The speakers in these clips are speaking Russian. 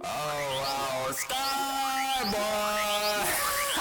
Oh, wow, Starboy!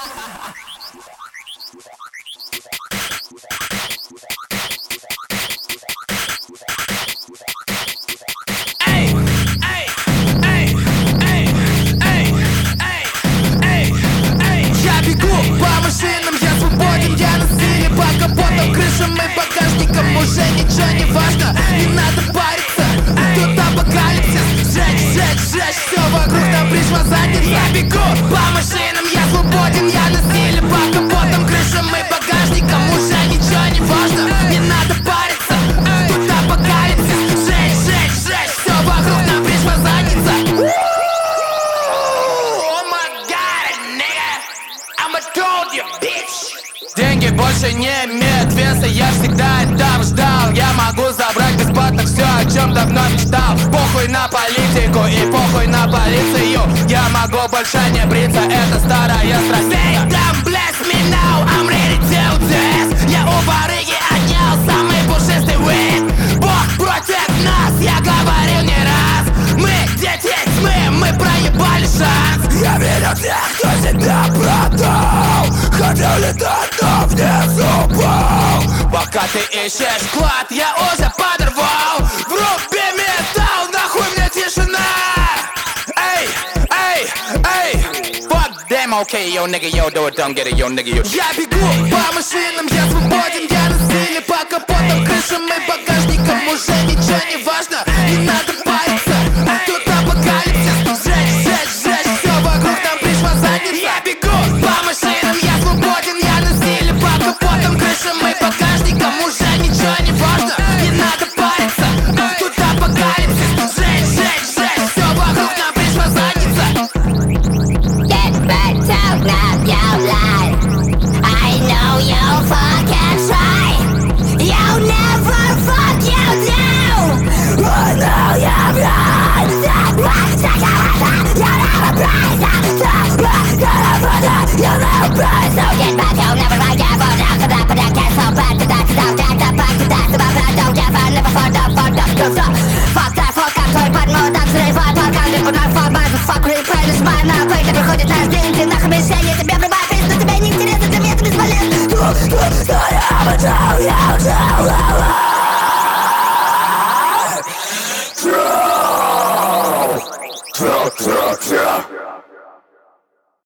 Я бегу по машинам, я свободен, я на стиле. По капотам, крышам и багажникам уже ничего не важно. Не надо париться, тут апокалипсис. Сжечь, сжечь, сжечь, все вокруг нам пришла задница. Я бегу по машинам, я свободен, я на стиле. По капотам, крышам и багажникам уже ничего не важно. Не надо париться, тут апокалипсис. Сжечь, сжечь, сжечь, все вокруг нам пришла задница. Деньги больше не имеют веса, я всегда этого ждал. Я могу забрать бесплатно все, о чем давно мечтал. Похуй на политику и похуй на полицию. Я могу больше не бриться, это старая страница. Say don't bless me now, I'm ready to do this. Я у барыги отнял самый пушистый вид. Бог против нас, я говорил не раз. Мы дети тьмы, мы проебали шанс. Я верю в тех, кто себя продал. Хотел летать, но внизу упал. Пока ты ищешь клад, я уже подорвал. Вруби металл, нахуй мне тишина. Эй, эй, эй. Fuck them, okay, yo nigga, yo do it, don't get it, yo nigga, yo. Я бегу по машинам, я свободен, я на стиле. По